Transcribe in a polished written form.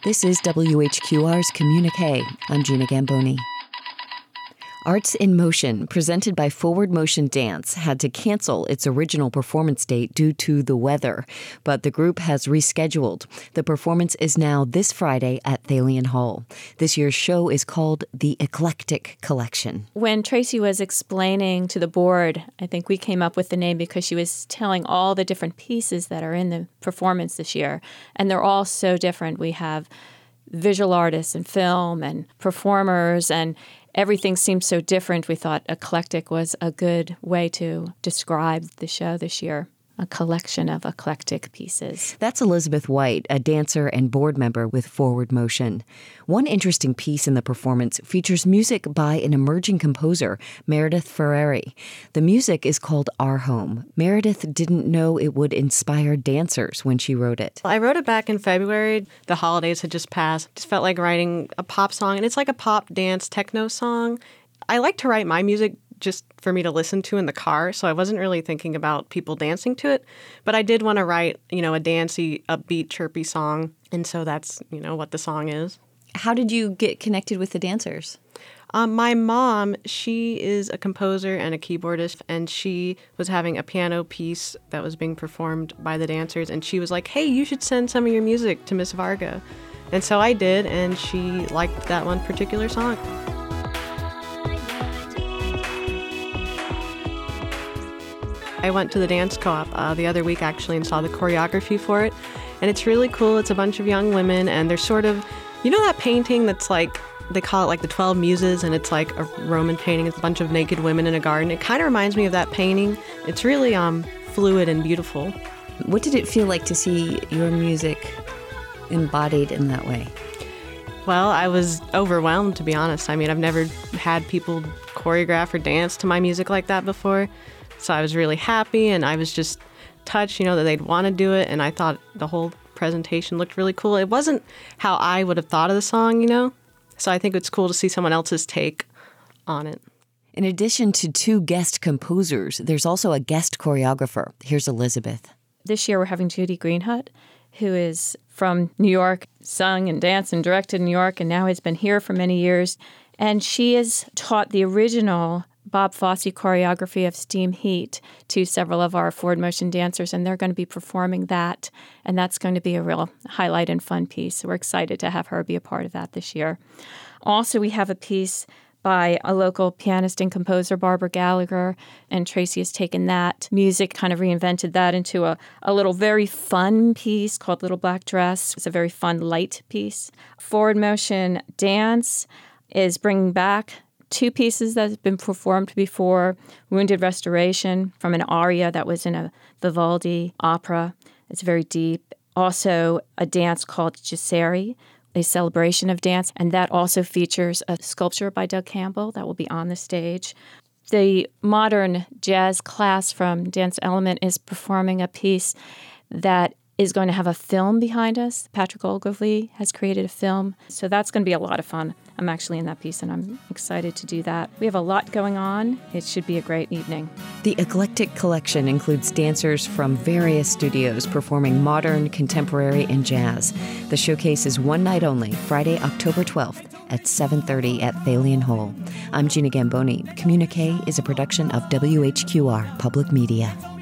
This is WHQR's Communique. I'm Gina Gamboni. Arts in Motion, presented by Forward Motion Dance, had to cancel its original performance date due to the weather, but the group has rescheduled. The performance is now this Friday at Thalian Hall. This year's show is called The Eclectic Collection. When Tracy was explaining to the board, I think we came up with the name because she was telling all the different pieces that are in the performance this year, and they're all so different. We have visual artists and film and performers, and everything seems so different. We thought eclectic was a good way to describe the show this year. A collection of eclectic pieces. That's Elizabeth White, a dancer and board member with Forward Motion. One interesting piece in the performance features music by an emerging composer, Meredith Ferreri. The music is called Our Home. Meredith didn't know it would inspire dancers when she wrote it. I wrote it back in February. The holidays had just passed. Just felt like writing a pop song, and it's like a pop dance techno song. I like to write my music just for me to listen to in the car, so I wasn't really thinking about people dancing to it. But I did want to write, a dancey, upbeat, chirpy song, and so that's, what the song is. How did you get connected with the dancers? My mom, she is a composer and a keyboardist, and she was having a piano piece that was being performed by the dancers, and she was like, hey, you should send some of your music to Miss Varga. And so I did, and she liked that one particular song. I went to the dance co-op the other week, actually, and saw the choreography for it. And it's really cool. It's a bunch of young women, and they're sort of, that painting that's like, they call it like the 12 Muses, and it's like a Roman painting. It's a bunch of naked women in a garden. It kind of reminds me of that painting. It's really fluid and beautiful. What did it feel like to see your music embodied in that way? Well, I was overwhelmed, to be honest. I mean, I've never had people choreograph or dance to my music like that before. So I was really happy, and I was just touched, that they'd want to do it, and I thought the whole presentation looked really cool. It wasn't how I would have thought of the song, So I think it's cool to see someone else's take on it. In addition to two guest composers, there's also a guest choreographer. Here's Elizabeth. This year we're having Judy Greenhut, who is from New York, sung and danced and directed in New York, and now has been here for many years. And she has taught the original Bob Fosse choreography of Steam Heat to several of our Forward Motion dancers, and they're going to be performing that, and that's going to be a real highlight and fun piece. So we're excited to have her be a part of that this year. Also, we have a piece by a local pianist and composer, Barbara Gallagher, and Tracy has taken that music, kind of reinvented that into a little very fun piece called Little Black Dress. It's a very fun, light piece. Forward Motion Dance is bringing back two pieces that have been performed before. Wounded Restoration from an aria that was in a Vivaldi opera. It's very deep. Also a dance called Gisseri, a celebration of dance, and that also features a sculpture by Doug Campbell that will be on the stage. The modern jazz class from Dance Element is performing a piece that is going to have a film behind us. Patrick Ogilvy has created a film, so that's going to be a lot of fun. I'm actually in that piece, and I'm excited to do that. We have a lot going on. It should be a great evening. The Eclectic Collection includes dancers from various studios performing modern, contemporary, and jazz. The showcase is one night only, Friday, October 12th at 7:30 at Thalian Hall. I'm Gina Gamboni. Communique is a production of WHQR Public Media.